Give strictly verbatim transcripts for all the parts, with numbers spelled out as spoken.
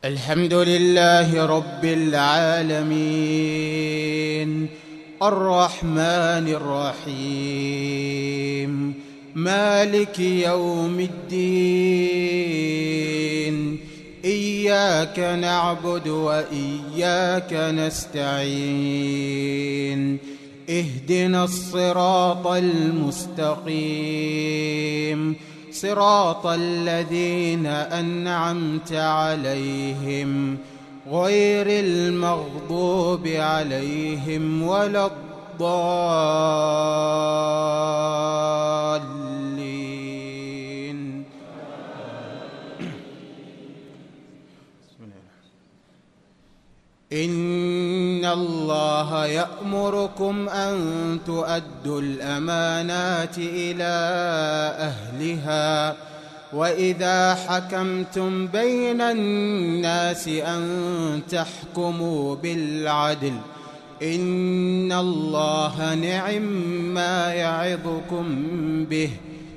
الحمد لله رب العالمين الرحمن الرحيم مالك يوم الدين إياك نعبد وإياك نستعين اهدنا الصراط المستقيم صراط الذين أنعمت عليهم غير المغضوب عليهم ولا الضالين. إن الله يأمركم أن تؤدوا الأمانات إلى أهلها وإذا حكمتم بين الناس أن تحكموا بالعدل إن الله نعم ما يعظكم به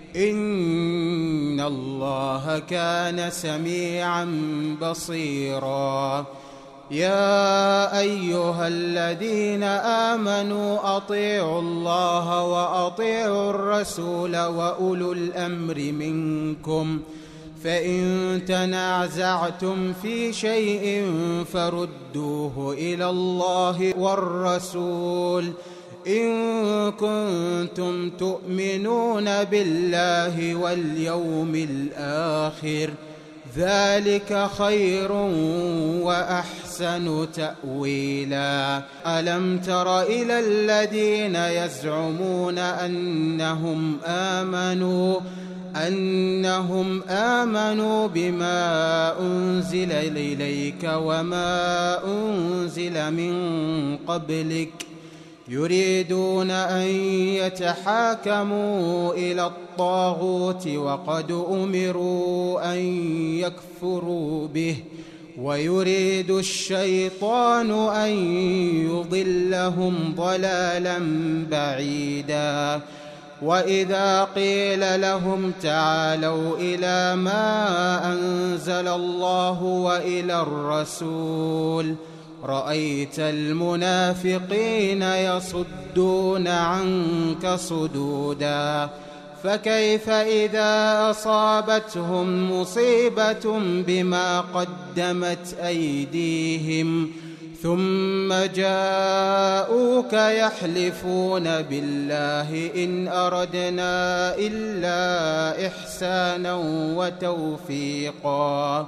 إن الله كان سميعا بصيرا. يا أيها الذين آمنوا أطيعوا الله وأطيعوا الرسول وأولو الأمر منكم فإن تنازعتم في شيء فردوه إلى الله والرسول إن كنتم تؤمنون بالله واليوم الآخر ذلك خير وأحسن تأويلا. ألم تر إلى الذين يزعمون أنهم آمنوا أنهم آمنوا بما أنزل إليك وما أنزل من قبلك يريدون أن يتحاكموا إلى الطاغوت وقد أمروا أن يكفروا به ويريد الشيطان أن يضلهم ضلالا بعيدا. وإذا قيل لهم تعالوا إلى ما أنزل الله وإلى الرسول رأيت المنافقين يصدون عنك صدودا. فكيف إذا أصابتهم مصيبة بما قدمت أيديهم ثم جاءوك يحلفون بالله إن أردنا إلا إحسانا وتوفيقا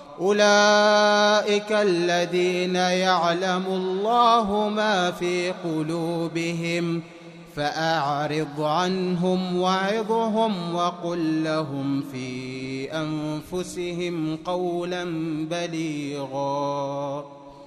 أولئك الذين يعلم الله ما في قلوبهم فأعرض عنهم وعظهم وقل لهم في أنفسهم قولا بليغا.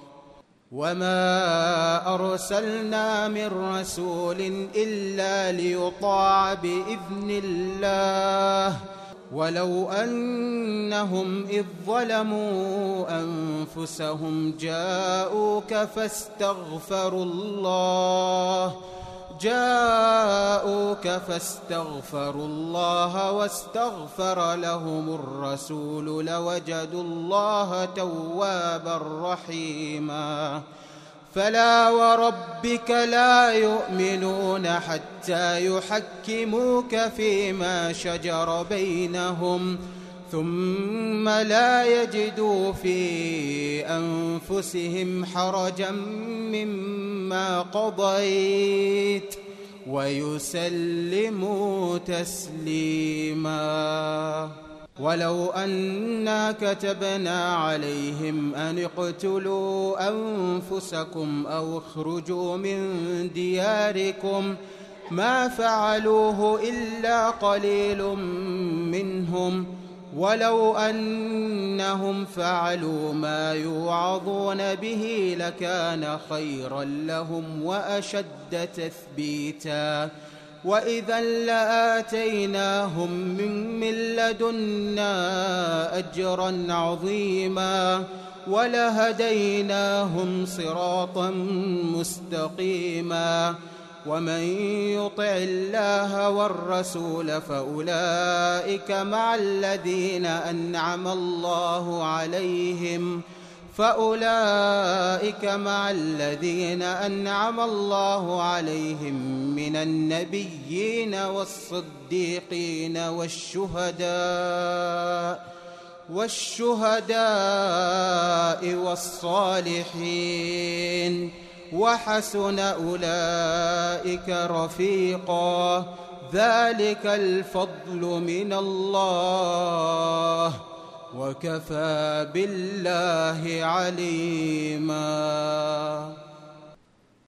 وما أرسلنا من رسول إلا ليطاع بإذن الله ولو أنهم إذ ظلموا أنفسهم جاءوك فاستغفروا الله جاءوك فاستغفروا الله واستغفر لهم الرسول لوجدوا الله توابا رحيما. فلا وربك لا يؤمنون حتى يحكموك فيما شجر بينهم ثم لا يجدوا في أنفسهم حرجا مما قضيت ويسلموا تسليما. ولو أنا كتبنا عليهم أن اقتلوا أنفسكم أو اخرجوا من دياركم ما فعلوه إلا قليل منهم ولو أنهم فعلوا ما يوعظون به لكان خيرا لهم وأشد تثبيتا. وإذا لآتيناهم من لدنا أجرا عظيما ولهديناهم صراطا مستقيما. ومن يطع الله والرسول فأولئك مع الذين أنعم الله عليهم فأولئك مع الذين أنعم الله عليهم من النبيين والصديقين والشهداء والشهداء والصالحين وحسن أولئك رفيقا ذلك الفضل من الله وكفى بالله عليما.